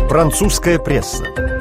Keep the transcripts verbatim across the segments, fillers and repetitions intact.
Французская пресса.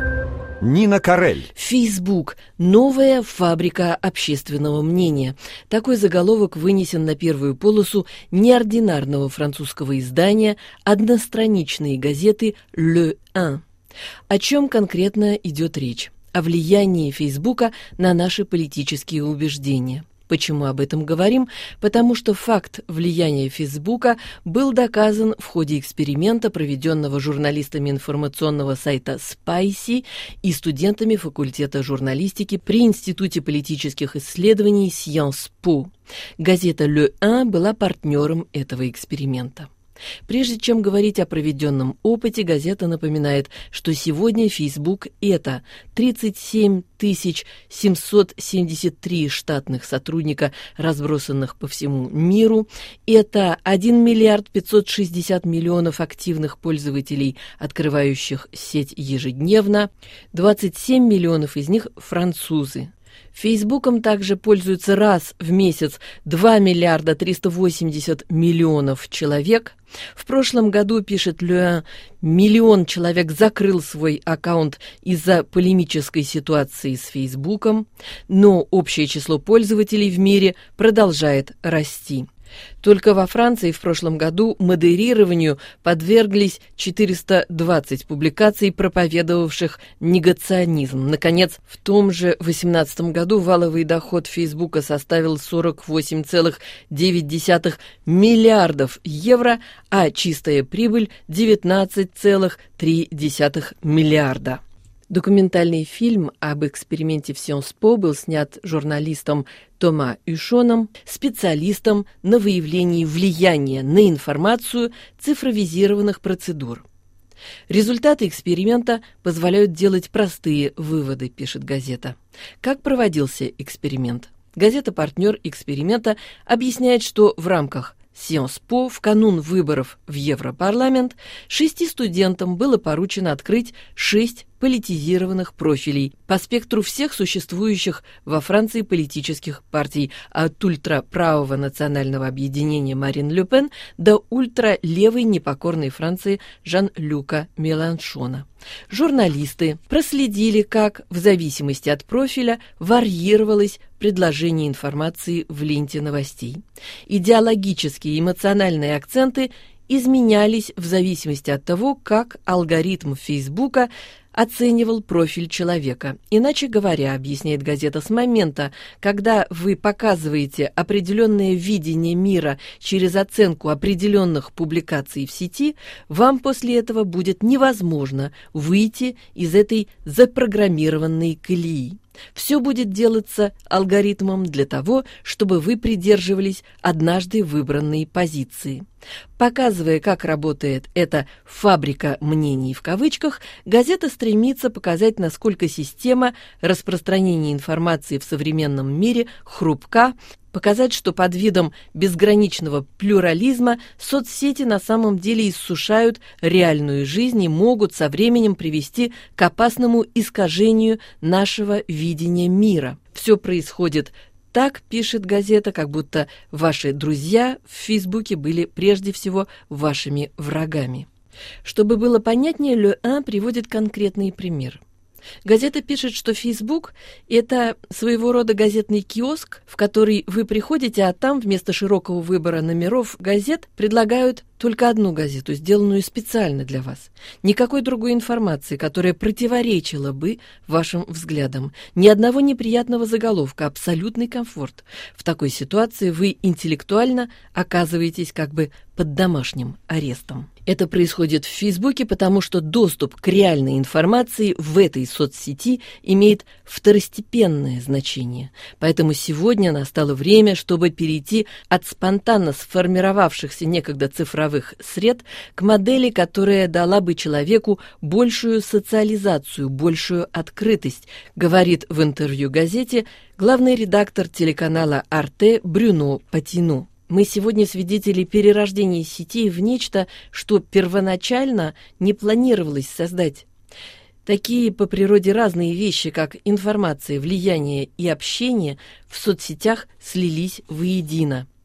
Нина Карель. Facebook – новая фабрика общественного мнения. Такой заголовок вынесен на первую полосу неординарного французского издания одностраничной газеты «Le un». О чем конкретно идет речь? О влиянии Фейсбука на наши политические убеждения. Почему об этом говорим? Потому что факт влияния Фейсбука был доказан в ходе эксперимента, проведенного журналистами информационного сайта Spicy и студентами факультета журналистики при Институте политических исследований Sciences Po. Газета Le un была партнером этого эксперимента. Прежде чем говорить о проведенном опыте, газета напоминает, что сегодня Facebook – это тридцать семь тысяч семьсот семьдесят три штатных сотрудника, разбросанных по всему миру, это один миллиард пятьсот шестьдесят миллионов активных пользователей, открывающих сеть ежедневно, двадцать семь миллионов из них – французы. Фейсбуком также пользуются раз в месяц два миллиарда триста восемьдесят миллионов человек. В прошлом году, пишет Le un, миллион человек закрыл свой аккаунт из-за полемической ситуации с Фейсбуком, но общее число пользователей в мире продолжает расти. Только во Франции в прошлом году модерированию подверглись четыреста двадцать публикаций, проповедовавших негационизм. Наконец, в том же две тысячи восемнадцатом году валовый доход Фейсбука составил сорок восемь целых девять десятых миллиардов евро, а чистая прибыль – девятнадцать целых три десятых миллиарда. Документальный фильм об эксперименте в Sciences Po был снят журналистом Тома Юшоном, специалистом на выявлении влияния на информацию цифровизированных процедур. Результаты эксперимента позволяют делать простые выводы, пишет газета. Как проводился эксперимент? Газета-партнер эксперимента объясняет, что в рамках Sciences Po в канун выборов в Европарламент шести студентам было поручено открыть шесть политизированных профилей по спектру всех существующих во Франции политических партий, от ультраправого национального объединения Марин Ле Пен до ультралевой непокорной Франции Жан-Люка Меланшона. Журналисты проследили, как, в зависимости от профиля, варьировалось предложение информации в ленте новостей. Идеологические и эмоциональные акценты изменялись в зависимости от того, как алгоритм Фейсбука оценивал профиль человека. Иначе говоря, объясняет газета, с момента, когда вы показываете определенное видение мира через оценку определенных публикаций в сети, вам после этого будет невозможно выйти из этой запрограммированной колеи. Все будет делаться алгоритмом для того, чтобы вы придерживались однажды выбранной позиции. Показывая, как работает эта «фабрика мнений» в кавычках, газета стремится показать, насколько система распространения информации в современном мире хрупка, показать, что под видом безграничного плюрализма соцсети на самом деле иссушают реальную жизнь и могут со временем привести к опасному искажению нашего видения мира. Все происходит так, пишет газета, как будто ваши друзья в Фейсбуке были прежде всего вашими врагами. Чтобы было понятнее, Le un приводит конкретный пример. Газета пишет, что Facebook – это своего рода газетный киоск, в который вы приходите, а там вместо широкого выбора номеров газет предлагают только одну газету, сделанную специально для вас. Никакой другой информации, которая противоречила бы вашим взглядам. Ни одного неприятного заголовка, абсолютный комфорт. В такой ситуации вы интеллектуально оказываетесь как бы под домашним арестом. Это происходит в Фейсбуке, потому что доступ к реальной информации в этой соцсети имеет второстепенное значение. Поэтому сегодня настало время, чтобы перейти от спонтанно сформировавшихся некогда цифровых сред к модели, которая дала бы человеку большую социализацию, большую открытость, говорит в интервью газете главный редактор телеканала Арте Брюно Патино. Мы сегодня свидетели перерождения сетей в нечто, что первоначально не планировалось создать. Такие по природе разные вещи, как информация, влияние и общение, в соцсетях слились воедино.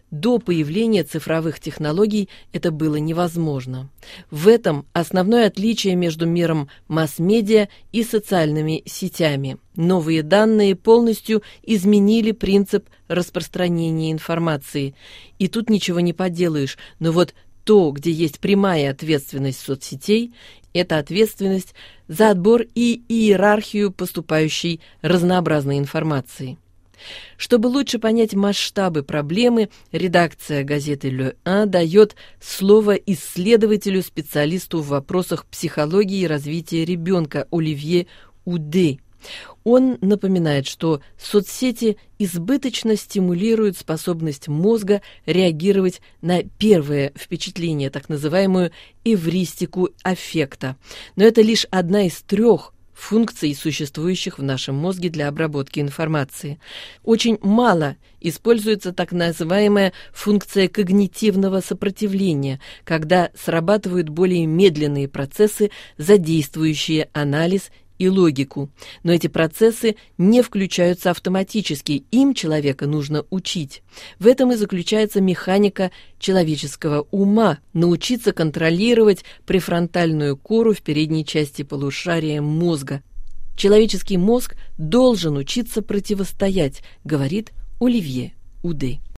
До появления цифровых технологий это было невозможно. В этом основное отличие между миром масс-медиа и социальными сетями. Новые данные полностью изменили принцип распространения информации. И тут ничего не поделаешь, но вот то, где есть прямая ответственность соцсетей, это ответственность за отбор и иерархию поступающей разнообразной информации. Чтобы лучше понять масштабы проблемы, редакция газеты «Le un» дает слово исследователю-специалисту в вопросах психологии и развития ребенка Оливье Уде. Он напоминает, что соцсети избыточно стимулируют способность мозга реагировать на первое впечатление, так называемую эвристику аффекта. Но это лишь одна из трех функций, существующих в нашем мозге для обработки информации. Очень мало используется так называемая функция когнитивного сопротивления, когда срабатывают более медленные процессы, задействующие анализ и логику. Но эти процессы не включаются автоматически, им человека нужно учить. В этом и заключается механика человеческого ума – научиться контролировать префронтальную кору в передней части полушария мозга. Человеческий мозг должен учиться противостоять, говорит Оливье Уде.